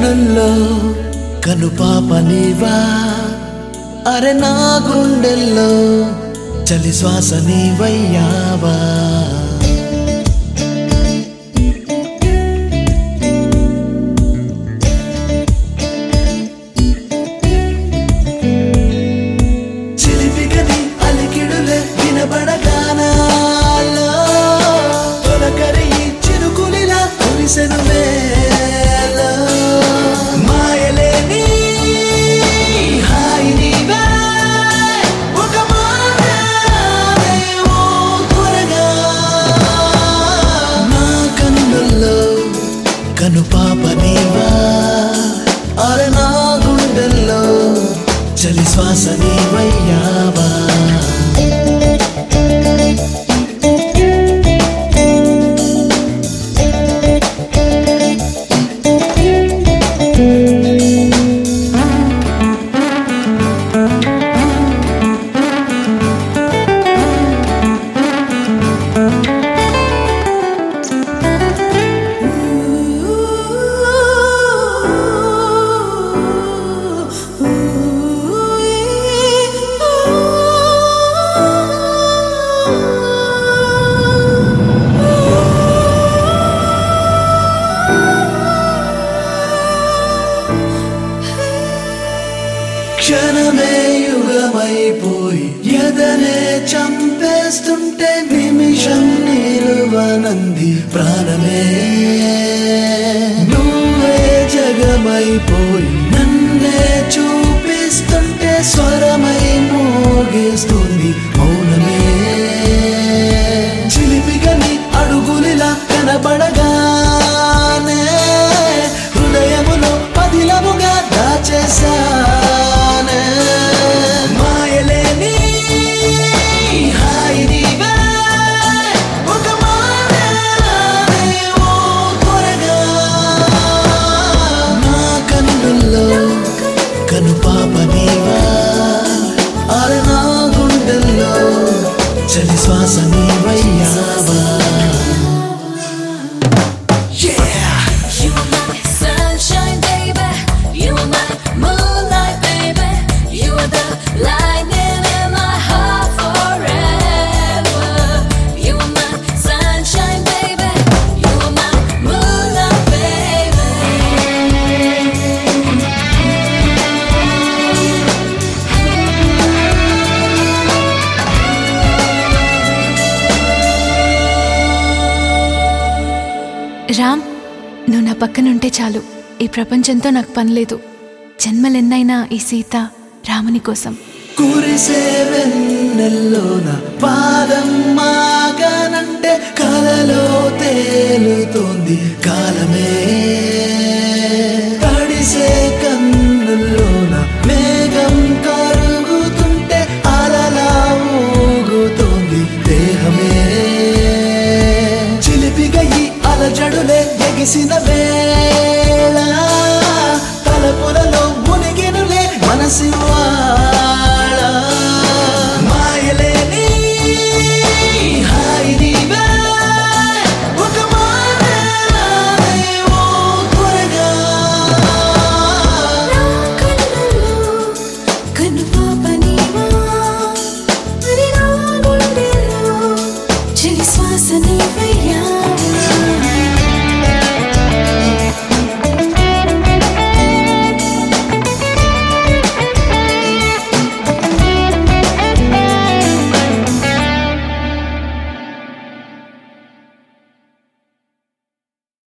కన్నుల్లో కనుపాప నీవా అరే నా గుండెల్లో చలి శ్వాస నీవయ్యావా చిలిపిగని అలికిడులే వినబడగానాలో తొలకరి చిరుకులిలా కురిసెను వేళ మాయలేని హాయి నీవే ఒక మాటేవో త్వరగా నా కన్నుల్లో కనుపాప నీవా అరే నా గుండెల్లో చలి శ్వాస నీవయ్యావా క్షణమే యుగమైపోయి ఎదనే చంపేస్తుంటే నిమిషం నిలువనంది ప్రాణమే నువ్వే జగమైపోయి నన్నే చూపిస్తుంటే స్వరమై మోగిస్తుంది మౌనమే చిలిపిగని అడుగులిలా కనబడగానే హృదయములో పదిలముగా దాచేసా కనుపాప నీవా అరే నా గుండెల్లో చలి శ్వాస నీవయ్యావా You are my sunshine, baby. You are my moonlight, baby. You are the lightning in my heart forever. You are my sunshine, baby. You are my moonlight, baby. Ram, నువ్వు నా పక్కనుంటే చాలు. ఈ ప్రపంచంతో నాకు పనిలేదు. జన్మలెన్నైనా ఈ సీత రాముని కోసం. కురిసే వెన్నెల్లోన పాదం మాగనంటే కలలో తేలుతోంది కాలమే తడిసే కన్నుల్లోన మేఘం కరుగుతుంటే అలలా ఊగుతోంది దేహమే చిలిపిగా ఈ అలజడులే ఎగిసిన వేళ తలపులలో మునిగినులే మనసివాళ మాయలేని హాయి నీవే ఒక మాటేవో త్వరగా నా కన్నుల్లో కనుపాప నీవా అరే నా గుండెల్లో చలి శ్వాస నీవే